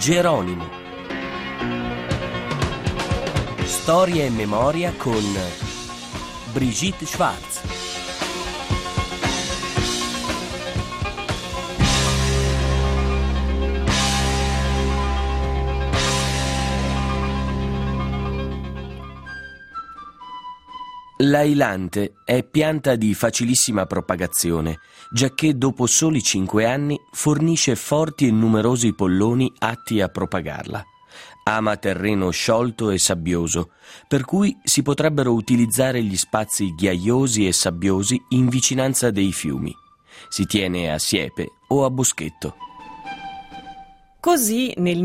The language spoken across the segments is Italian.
Geronimo. Storia e memoria con Brigitte Schwarz. L'ailante è pianta di facilissima propagazione, giacché dopo soli 5 anni fornisce forti e numerosi polloni atti a propagarla. Ama terreno sciolto e sabbioso, per cui si potrebbero utilizzare gli spazi ghiaiosi e sabbiosi in vicinanza dei fiumi. Si tiene a siepe o a boschetto. Così nel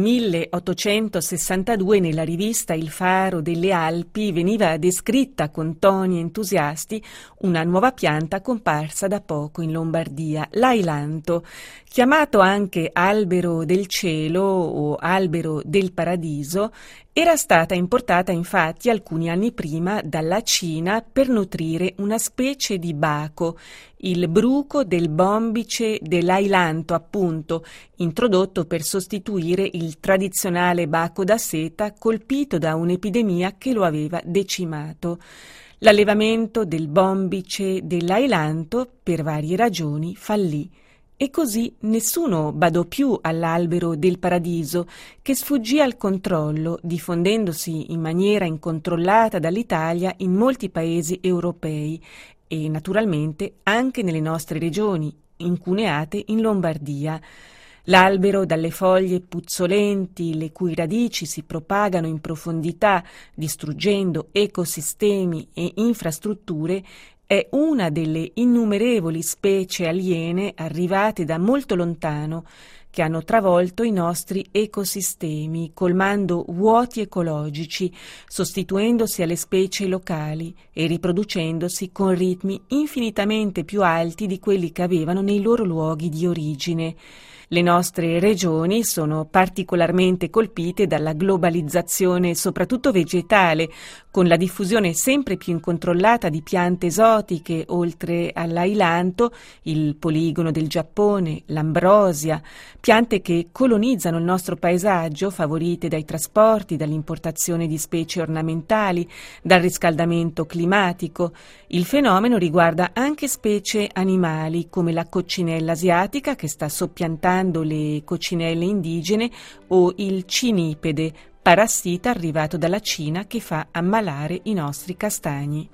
1862 nella rivista Il Faro delle Alpi veniva descritta con toni entusiasti una nuova pianta comparsa da poco in Lombardia, l'ailanto, chiamato anche albero del cielo o albero del paradiso. Era stata importata infatti alcuni anni prima dalla Cina per nutrire una specie di baco, il bruco del bombice dell'ailanto appunto, introdotto per sostituire il tradizionale baco da seta colpito da un'epidemia che lo aveva decimato. L'allevamento del bombice dell'ailanto, per varie ragioni, fallì. E così nessuno badò più all'albero del paradiso, che sfuggì al controllo, diffondendosi in maniera incontrollata dall'Italia in molti paesi europei e naturalmente anche nelle nostre regioni, incuneate in Lombardia. L'albero dalle foglie puzzolenti, le cui radici si propagano in profondità, distruggendo ecosistemi e infrastrutture, è una delle innumerevoli specie aliene arrivate da molto lontano che hanno travolto i nostri ecosistemi, colmando vuoti ecologici, sostituendosi alle specie locali e riproducendosi con ritmi infinitamente più alti di quelli che avevano nei loro luoghi di origine. Le nostre regioni sono particolarmente colpite dalla globalizzazione, soprattutto vegetale, con la diffusione sempre più incontrollata di piante esotiche, oltre all'ailanto, il poligono del Giappone, l'ambrosia, piante che colonizzano il nostro paesaggio, favorite dai trasporti, dall'importazione di specie ornamentali, dal riscaldamento climatico. Il fenomeno riguarda anche specie animali, come la coccinella asiatica, che sta soppiantando le coccinelle indigene, o il cinipede, parassita arrivato dalla Cina che fa ammalare i nostri castagni.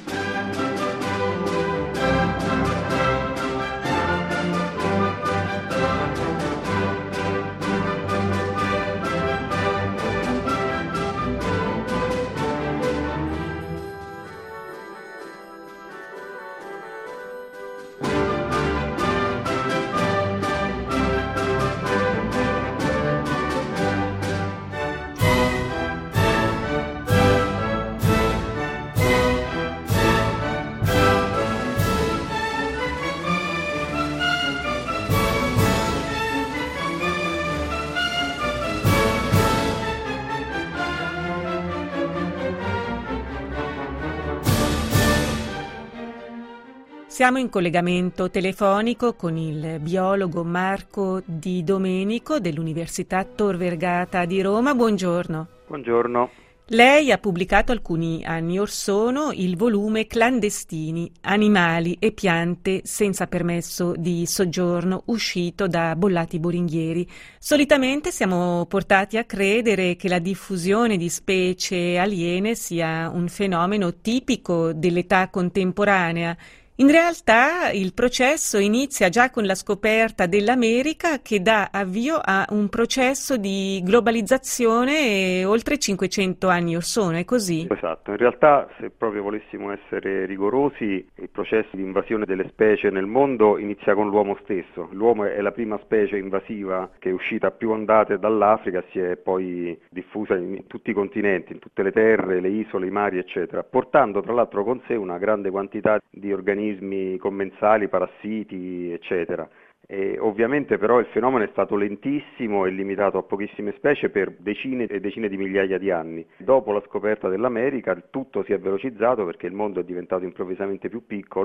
Siamo in collegamento telefonico con il biologo Marco Di Domenico dell'Università Tor Vergata di Roma. Buongiorno. Buongiorno. Lei ha pubblicato alcuni anni or sono il volume Clandestini, animali e piante senza permesso di soggiorno, uscito da Bollati Boringhieri. Solitamente siamo portati a credere che la diffusione di specie aliene sia un fenomeno tipico dell'età contemporanea. In realtà il processo inizia già con la scoperta dell'America, che dà avvio a un processo di globalizzazione oltre 500 anni or sono, è così? Esatto, in realtà se proprio volessimo essere rigorosi, il processo di invasione delle specie nel mondo inizia con l'uomo stesso. L'uomo è la prima specie invasiva che è uscita a più ondate dall'Africa, si è poi diffusa in tutti i continenti, in tutte le terre, le isole, i mari, eccetera, portando tra l'altro con sé una grande quantità di organismi commensali, parassiti, eccetera. E ovviamente però il fenomeno è stato lentissimo e limitato a pochissime specie per decine e decine di migliaia di anni. Dopo la scoperta dell'America tutto si è velocizzato perché il mondo è diventato improvvisamente più piccolo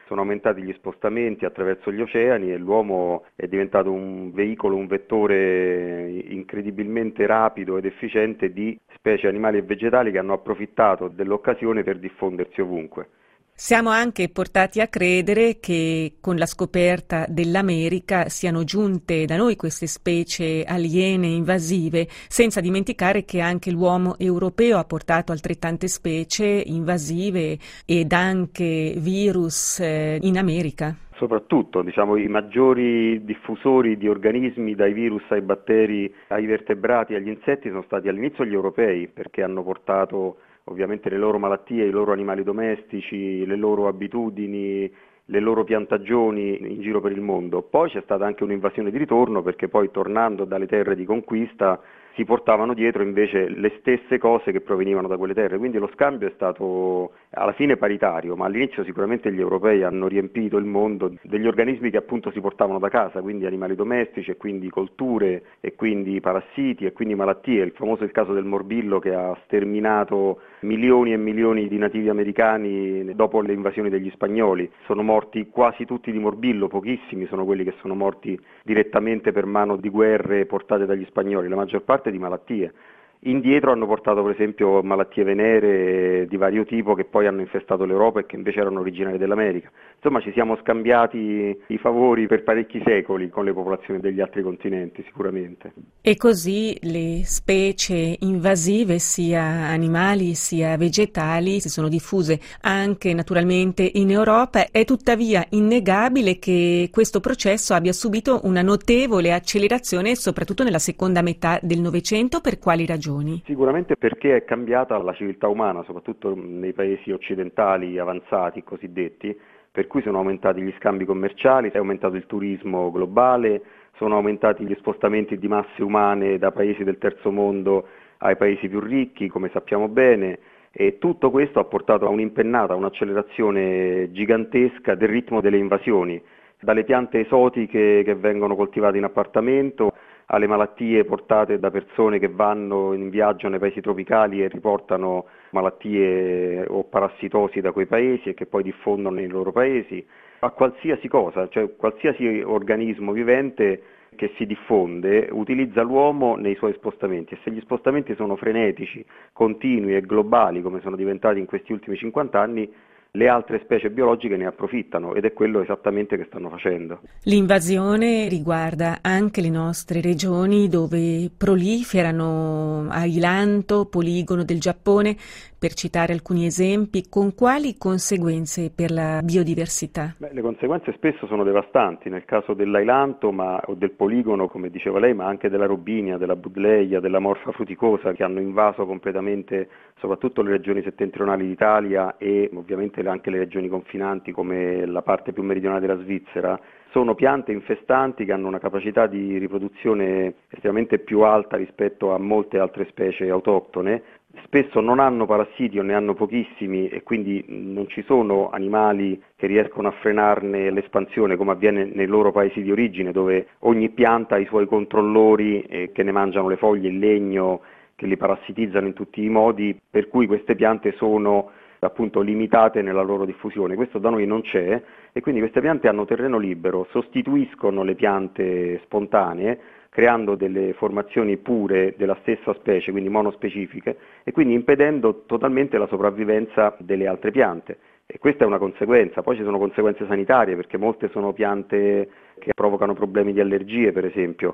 sono aumentati gli spostamenti attraverso gli oceani e l'uomo è diventato un veicolo, un vettore incredibilmente rapido ed efficiente di specie animali e vegetali che hanno approfittato dell'occasione per diffondersi ovunque. Siamo anche portati a credere che con la scoperta dell'America siano giunte da noi queste specie aliene invasive, senza dimenticare che anche l'uomo europeo ha portato altrettante specie invasive ed anche virus in America. Soprattutto, i maggiori diffusori di organismi, dai virus ai batteri, ai vertebrati, agli insetti, sono stati all'inizio gli europei, perché hanno portato ovviamente le loro malattie, i loro animali domestici, le loro abitudini, le loro piantagioni in giro per il mondo. Poi c'è stata anche un'invasione di ritorno, perché poi tornando dalle terre di conquista si portavano dietro invece le stesse cose che provenivano da quelle terre, quindi lo scambio è stato alla fine paritario, ma all'inizio sicuramente gli europei hanno riempito il mondo degli organismi che appunto si portavano da casa, quindi animali domestici e quindi colture e quindi parassiti e quindi malattie. Il famoso caso del morbillo che ha sterminato milioni e milioni di nativi americani dopo le invasioni degli spagnoli. Sono morti quasi tutti di morbillo, pochissimi sono quelli che sono morti direttamente per mano di guerre portate dagli spagnoli, la maggior parte di malattie. Indietro hanno portato per esempio malattie venere di vario tipo che poi hanno infestato l'Europa e che invece erano originarie dell'America. Insomma ci siamo scambiati i favori per parecchi secoli con le popolazioni degli altri continenti sicuramente. E così le specie invasive, sia animali sia vegetali, si sono diffuse anche naturalmente in Europa. È tuttavia innegabile che questo processo abbia subito una notevole accelerazione soprattutto nella seconda metà del Novecento. Per quali ragioni? Sicuramente perché è cambiata la civiltà umana, soprattutto nei paesi occidentali avanzati cosiddetti, per cui sono aumentati gli scambi commerciali, è aumentato il turismo globale, sono aumentati gli spostamenti di masse umane da paesi del terzo mondo ai paesi più ricchi, come sappiamo bene, e tutto questo ha portato a un'impennata, un'accelerazione gigantesca del ritmo delle invasioni, dalle piante esotiche che vengono coltivate in appartamento alle malattie portate da persone che vanno in viaggio nei paesi tropicali e riportano malattie o parassitosi da quei paesi e che poi diffondono nei loro paesi, a qualsiasi cosa, cioè qualsiasi organismo vivente che si diffonde utilizza l'uomo nei suoi spostamenti e se gli spostamenti sono frenetici, continui e globali come sono diventati in questi ultimi 50 anni, le altre specie biologiche ne approfittano ed è quello esattamente che stanno facendo. L'invasione riguarda anche le nostre regioni dove proliferano Ailanto, Poligono del Giappone, per citare alcuni esempi. Con quali conseguenze per la biodiversità? Le conseguenze spesso sono devastanti, nel caso dell'Ailanto o del Poligono, come diceva lei, ma anche della Robinia, della Budleia, della Morfa fruticosa, che hanno invaso completamente soprattutto le regioni settentrionali d'Italia e ovviamente anche le regioni confinanti come la parte più meridionale della Svizzera. Sono piante infestanti che hanno una capacità di riproduzione estremamente più alta rispetto a molte altre specie autoctone. Spesso non hanno parassiti o ne hanno pochissimi e quindi non ci sono animali che riescono a frenarne l'espansione come avviene nei loro paesi di origine, dove ogni pianta ha i suoi controllori che ne mangiano le foglie, il legno, che li parassitizzano in tutti i modi, per cui queste piante sono appunto limitate nella loro diffusione. Questo da noi non c'è e quindi queste piante hanno terreno libero, sostituiscono le piante spontanee creando delle formazioni pure della stessa specie, quindi monospecifiche, e quindi impedendo totalmente la sopravvivenza delle altre piante. E questa è una conseguenza. Poi ci sono conseguenze sanitarie perché molte sono piante che provocano problemi di allergie, per esempio,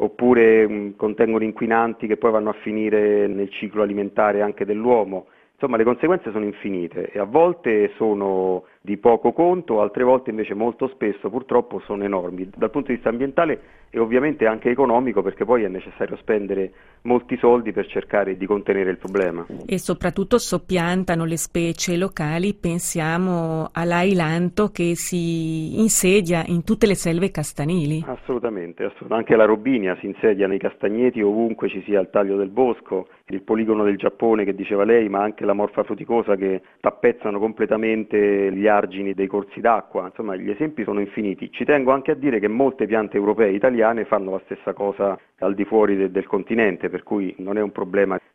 oppure contengono inquinanti che poi vanno a finire nel ciclo alimentare anche dell'uomo. Insomma, le conseguenze sono infinite e a volte sono di poco conto, altre volte invece molto spesso purtroppo sono enormi dal punto di vista ambientale e ovviamente anche economico, perché poi è necessario spendere molti soldi per cercare di contenere il problema. E soprattutto soppiantano le specie locali, pensiamo all'ailanto che si insedia in tutte le selve castanili. Assolutamente, anche la robinia si insedia nei castagneti ovunque ci sia il taglio del bosco, il poligono del Giappone che diceva lei, ma anche la morfa fruticosa che tappezzano completamente gli argini dei corsi d'acqua. Insomma, gli esempi sono infiniti. Ci tengo anche a dire che molte piante europee e italiane fanno la stessa cosa al di fuori del continente, per cui non è un problema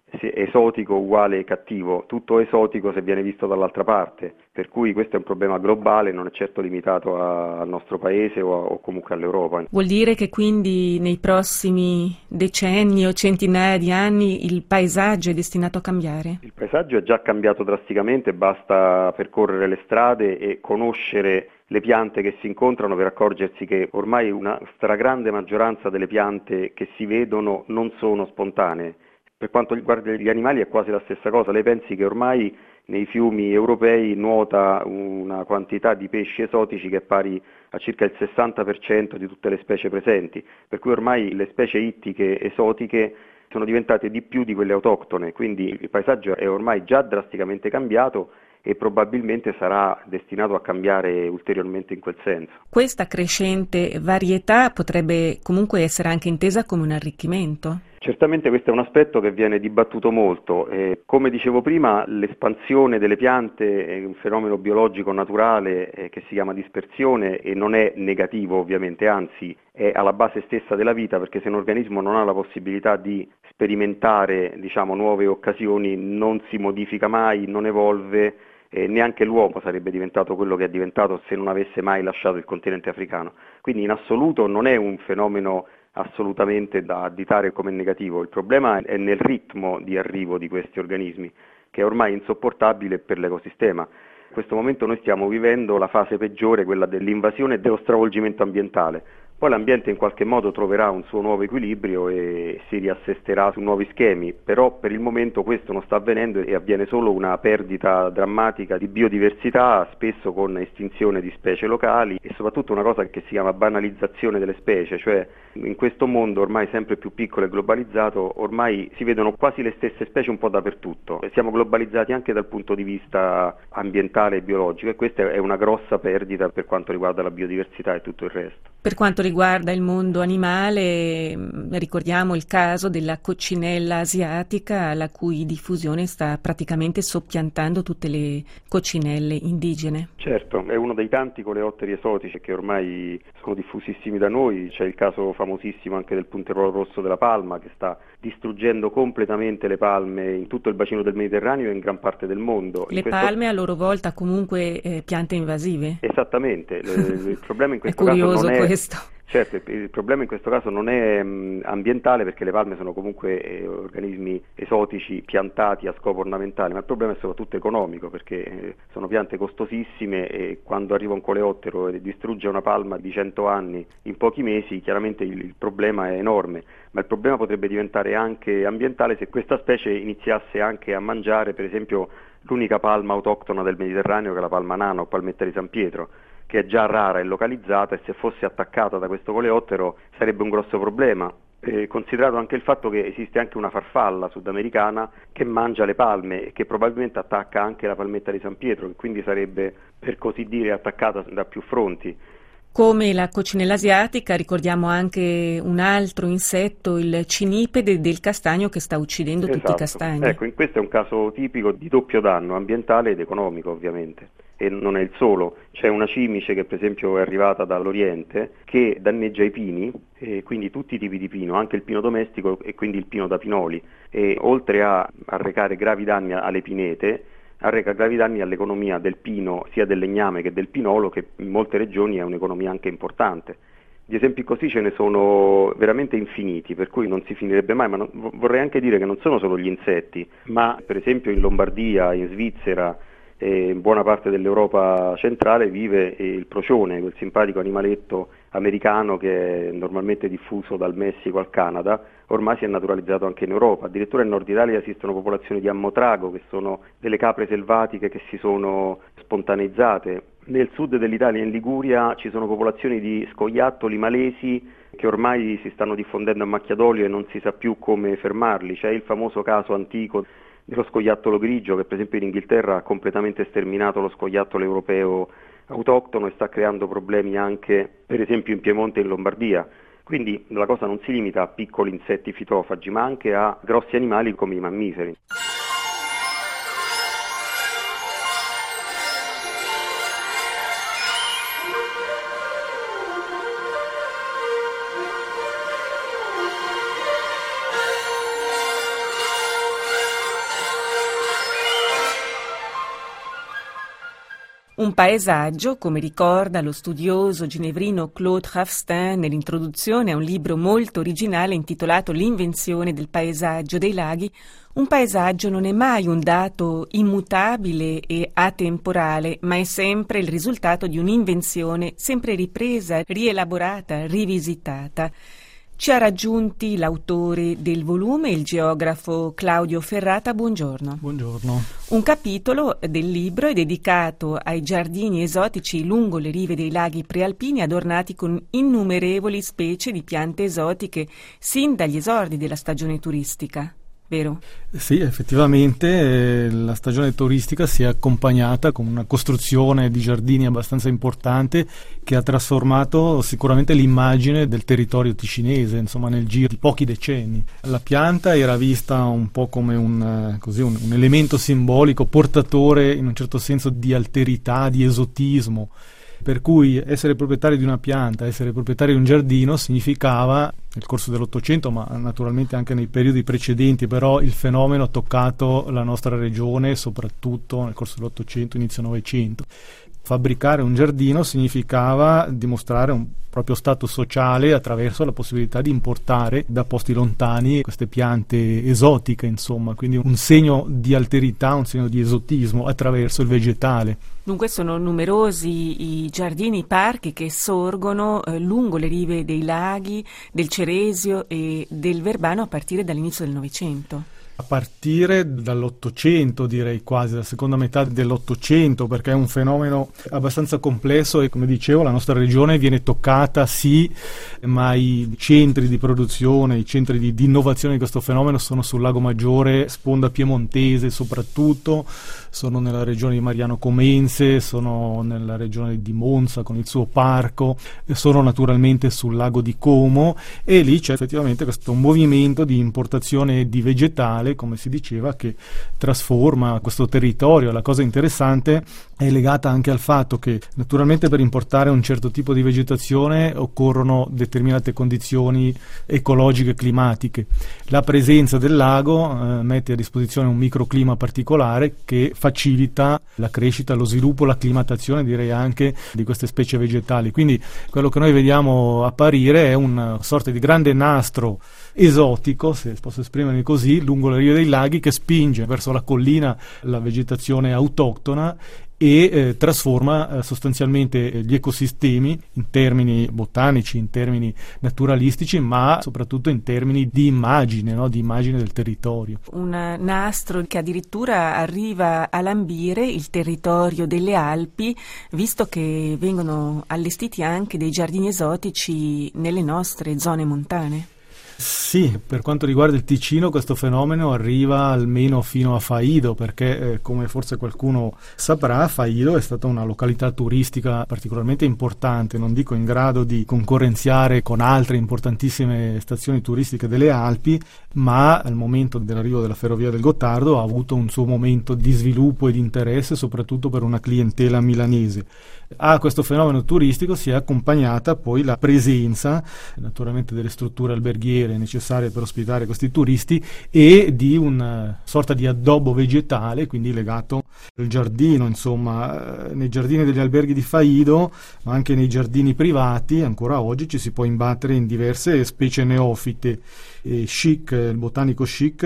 esotico uguale cattivo, tutto esotico se viene visto dall'altra parte, per cui questo è un problema globale, non è certo limitato al nostro paese o comunque all'Europa. Vuol dire che quindi nei prossimi decenni o centinaia di anni il paesaggio è destinato a cambiare? Il paesaggio è già cambiato drasticamente, basta percorrere le strade e conoscere le piante che si incontrano per accorgersi che ormai una stragrande maggioranza delle piante che si vedono non sono spontanee. Per quanto riguarda gli animali è quasi la stessa cosa, lei pensi che ormai nei fiumi europei nuota una quantità di pesci esotici che è pari a circa il 60% di tutte le specie presenti, per cui ormai le specie ittiche esotiche sono diventate di più di quelle autoctone, quindi il paesaggio è ormai già drasticamente cambiato e probabilmente sarà destinato a cambiare ulteriormente in quel senso. Questa crescente varietà potrebbe comunque essere anche intesa come un arricchimento? Certamente questo è un aspetto che viene dibattuto molto. Come dicevo prima, l'espansione delle piante è un fenomeno biologico naturale che si chiama dispersione e non è negativo ovviamente, anzi è alla base stessa della vita, perché se un organismo non ha la possibilità di sperimentare, nuove occasioni, non si modifica mai, non evolve. Neanche l'uomo sarebbe diventato quello che è diventato se non avesse mai lasciato il continente africano. Quindi in assoluto non è un fenomeno assolutamente da additare come negativo, il problema è nel ritmo di arrivo di questi organismi, che è ormai insopportabile per l'ecosistema. In questo momento noi stiamo vivendo la fase peggiore, quella dell'invasione e dello stravolgimento ambientale. Poi l'ambiente in qualche modo troverà un suo nuovo equilibrio e si riassesterà su nuovi schemi, però per il momento questo non sta avvenendo e avviene solo una perdita drammatica di biodiversità, spesso con estinzione di specie locali e soprattutto una cosa che si chiama banalizzazione delle specie, cioè in questo mondo ormai sempre più piccolo e globalizzato ormai si vedono quasi le stesse specie un po' dappertutto. Siamo globalizzati anche dal punto di vista ambientale e biologico e questa è una grossa perdita per quanto riguarda la biodiversità e tutto il resto. Per quanto riguarda il mondo animale, ricordiamo il caso della coccinella asiatica, la cui diffusione sta praticamente soppiantando tutte le coccinelle indigene. Certo, è uno dei tanti coleotteri esotici che ormai sono diffusissimi da noi, c'è il caso famosissimo anche del punteruolo rosso della palma che sta distruggendo completamente le palme in tutto il bacino del Mediterraneo e in gran parte del mondo. Le palme a loro volta comunque piante invasive? Esattamente, il problema in questo caso non è... questo. Certo, il problema in questo caso non è ambientale perché le palme sono comunque organismi esotici piantati a scopo ornamentale, ma il problema è soprattutto economico perché sono piante costosissime e quando arriva un coleottero e distrugge una palma di 100 anni in pochi mesi, chiaramente il problema è enorme, ma il problema potrebbe diventare anche ambientale se questa specie iniziasse anche a mangiare per esempio l'unica palma autoctona del Mediterraneo che è la palma nano o palmetta di San Pietro, che è già rara e localizzata e se fosse attaccata da questo coleottero sarebbe un grosso problema, considerato anche il fatto che esiste anche una farfalla sudamericana che mangia le palme e che probabilmente attacca anche la palmetta di San Pietro, che quindi sarebbe per così dire attaccata da più fronti. Come la coccinella asiatica ricordiamo anche un altro insetto, il cinipede del castagno che sta uccidendo tutti i castagni. Ecco, questo è un caso tipico di doppio danno ambientale ed economico ovviamente. E non è il solo, c'è una cimice che per esempio è arrivata dall'Oriente che danneggia i pini, quindi tutti i tipi di pino, anche il pino domestico e quindi il pino da pinoli, e oltre a arrecare gravi danni alle pinete, arreca gravi danni all'economia del pino, sia del legname che del pinolo, che in molte regioni è un'economia anche importante. Di esempi così ce ne sono veramente infiniti, per cui non si finirebbe mai, ma vorrei anche dire che non sono solo gli insetti, ma per esempio in Lombardia, in Svizzera, e in buona parte dell'Europa centrale vive il procione, quel simpatico animaletto americano che è normalmente diffuso dal Messico al Canada, ormai si è naturalizzato anche in Europa, addirittura in Nord Italia esistono popolazioni di ammotrago che sono delle capre selvatiche che si sono spontaneizzate. Nel sud dell'Italia, in Liguria, ci sono popolazioni di scoiattoli malesi che ormai si stanno diffondendo a macchia d'olio e non si sa più come fermarli. C'è il famoso caso antico dello scoiattolo grigio che per esempio in Inghilterra ha completamente sterminato lo scoiattolo europeo autoctono e sta creando problemi anche per esempio in Piemonte e in Lombardia. Quindi la cosa non si limita a piccoli insetti fitofagi ma anche a grossi animali come i mammiferi. Un paesaggio, come ricorda lo studioso ginevrino Claude Ravstein nell'introduzione a un libro molto originale intitolato L'invenzione del paesaggio dei laghi, un paesaggio non è mai un dato immutabile e atemporale, ma è sempre il risultato di un'invenzione sempre ripresa, rielaborata, rivisitata. Ci ha raggiunti l'autore del volume, il geografo Claudio Ferrata. Buongiorno. Buongiorno. Un capitolo del libro è dedicato ai giardini esotici lungo le rive dei laghi prealpini, adornati con innumerevoli specie di piante esotiche sin dagli esordi della stagione turistica. Vero? Sì, effettivamente la stagione turistica si è accompagnata con una costruzione di giardini abbastanza importante che ha trasformato sicuramente l'immagine del territorio ticinese, insomma, nel giro di pochi decenni. La pianta era vista un po' come un elemento simbolico, portatore in un certo senso di alterità, di esotismo. Per cui essere proprietari di una pianta, essere proprietari di un giardino significava, nel corso dell'Ottocento, ma naturalmente anche nei periodi precedenti, però il fenomeno ha toccato la nostra regione soprattutto nel corso dell'Ottocento, inizio Novecento. Fabbricare un giardino significava dimostrare un proprio stato sociale attraverso la possibilità di importare da posti lontani queste piante esotiche, insomma, quindi un segno di alterità, un segno di esotismo attraverso il vegetale. Dunque sono numerosi i giardini, i parchi che sorgono lungo le rive dei laghi, del Ceresio e del Verbano a partire dall'inizio del Novecento. A partire dall'Ottocento, direi quasi, la seconda metà dell'Ottocento, perché è un fenomeno abbastanza complesso e, come dicevo, la nostra regione viene toccata, sì, ma i centri di produzione, i centri di innovazione di questo fenomeno sono sul Lago Maggiore, sponda piemontese soprattutto, sono nella regione di Mariano Comense, sono nella regione di Monza con il suo parco, sono naturalmente sul lago di Como, e lì c'è effettivamente questo movimento di importazione di vegetale, come si diceva, che trasforma questo territorio. La cosa interessante è legata anche al fatto che naturalmente per importare un certo tipo di vegetazione occorrono determinate condizioni ecologiche e climatiche. La presenza del lago mette a disposizione un microclima particolare che facilita la crescita, lo sviluppo, l'acclimatazione, direi anche, di queste specie vegetali. Quindi quello che noi vediamo apparire è una sorta di grande nastro esotico, se posso esprimermi così, lungo le rive dei laghi, che spinge verso la collina la vegetazione autoctona e trasforma sostanzialmente gli ecosistemi in termini botanici, in termini naturalistici, ma soprattutto in termini di immagine, no? Di immagine del territorio. Un nastro che addirittura arriva a lambire il territorio delle Alpi, visto che vengono allestiti anche dei giardini esotici nelle nostre zone montane. Sì, per quanto riguarda il Ticino questo fenomeno arriva almeno fino a Faido, perché come forse qualcuno saprà, Faido è stata una località turistica particolarmente importante, non dico in grado di concorrenziare con altre importantissime stazioni turistiche delle Alpi, ma al momento dell'arrivo della ferrovia del Gottardo ha avuto un suo momento di sviluppo e di interesse, soprattutto per una clientela milanese. A questo fenomeno turistico si è accompagnata poi la presenza naturalmente delle strutture alberghiere necessarie per ospitare questi turisti e di una sorta di addobbo vegetale, quindi legato al giardino, insomma, nei giardini degli alberghi di Faido, ma anche nei giardini privati ancora oggi ci si può imbattere in diverse specie neofite. E Schick, il botanico Schick,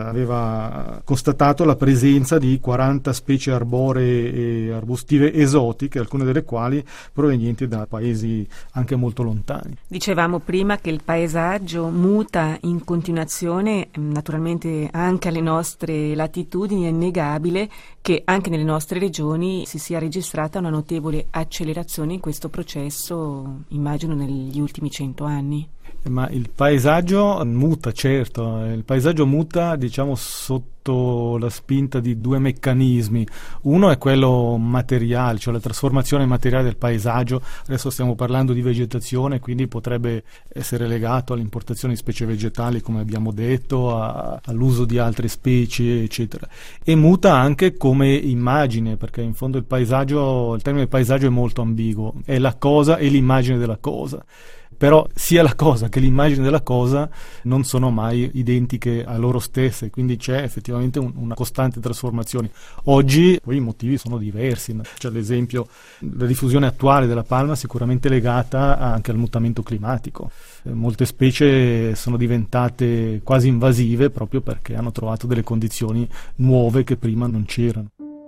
aveva constatato la presenza di 40 specie arboree e arbustive esotiche, alcune delle quali provenienti da paesi anche molto lontani. Dicevamo prima che il paesaggio muta in continuazione, naturalmente anche alle nostre latitudini. È innegabile che anche nelle nostre regioni si sia registrata una notevole accelerazione in questo processo, immagino negli ultimi 100 anni. Ma il paesaggio muta, certo, il paesaggio muta, diciamo, sotto la spinta di due meccanismi. Uno è quello materiale, cioè la trasformazione materiale del paesaggio. Adesso stiamo parlando di vegetazione, quindi potrebbe essere legato all'importazione di specie vegetali, come abbiamo detto, all'uso di altre specie, eccetera. E muta anche come immagine, perché in fondo il termine paesaggio è molto ambiguo, è la cosa e l'immagine della cosa. però sia la cosa che l'immagine della cosa non sono mai identiche a loro stesse, quindi c'è effettivamente una costante trasformazione. Oggi poi i motivi sono diversi, c'è ad esempio la diffusione attuale della palma sicuramente legata anche al mutamento climatico. Molte specie sono diventate quasi invasive proprio perché hanno trovato delle condizioni nuove che prima non c'erano.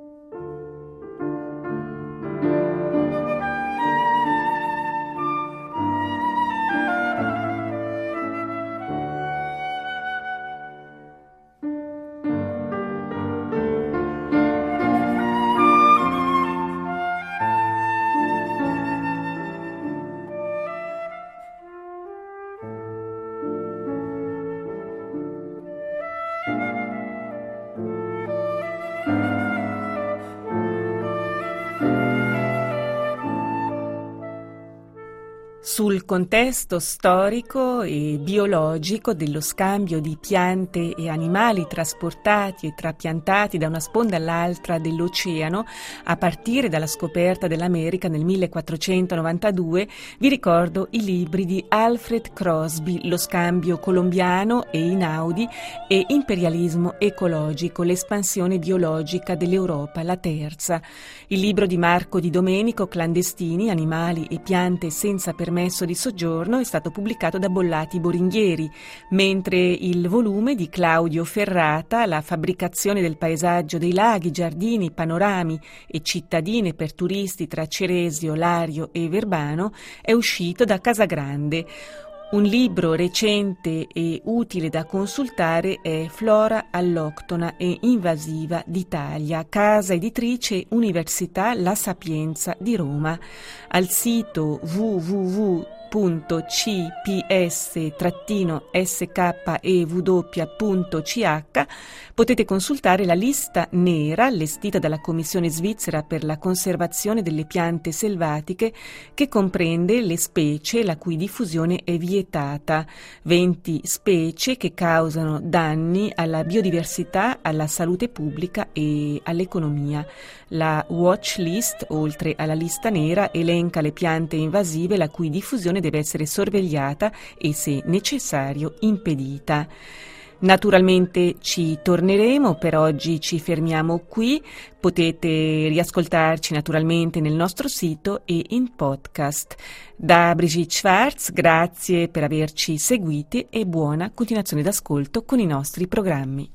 Sul contesto storico e biologico dello scambio di piante e animali trasportati e trapiantati da una sponda all'altra dell'oceano a partire dalla scoperta dell'America nel 1492, vi ricordo i libri di Alfred Crosby, Lo scambio colombiano e Inaudi e Imperialismo ecologico, l'espansione biologica dell'Europa, la terza. Il libro di Marco Di Domenico, Clandestini, animali e piante senza permesso di soggiorno, è stato pubblicato da Bollati Boringhieri, mentre il volume di Claudio Ferrata, La fabbricazione del paesaggio dei laghi, giardini, panorami e cittadine per turisti tra Ceresio, Lario e Verbano, è uscito da Casagrande. Un libro recente e utile da consultare è Flora alloctona e invasiva d'Italia, casa editrice Università La Sapienza di Roma. Al sito www.cps-skew.ch potete consultare la lista nera allestita dalla Commissione svizzera per la conservazione delle piante selvatiche, che comprende le specie la cui diffusione è vietata, 20 specie che causano danni alla biodiversità, alla salute pubblica e all'economia. La watch list, oltre alla lista nera, elenca le piante invasive la cui diffusione deve essere sorvegliata e, se necessario, impedita. Naturalmente ci torneremo, per oggi ci fermiamo qui. Potete riascoltarci naturalmente nel nostro sito e in podcast. Da Brigitte Schwarz, grazie per averci seguiti e buona continuazione d'ascolto con i nostri programmi.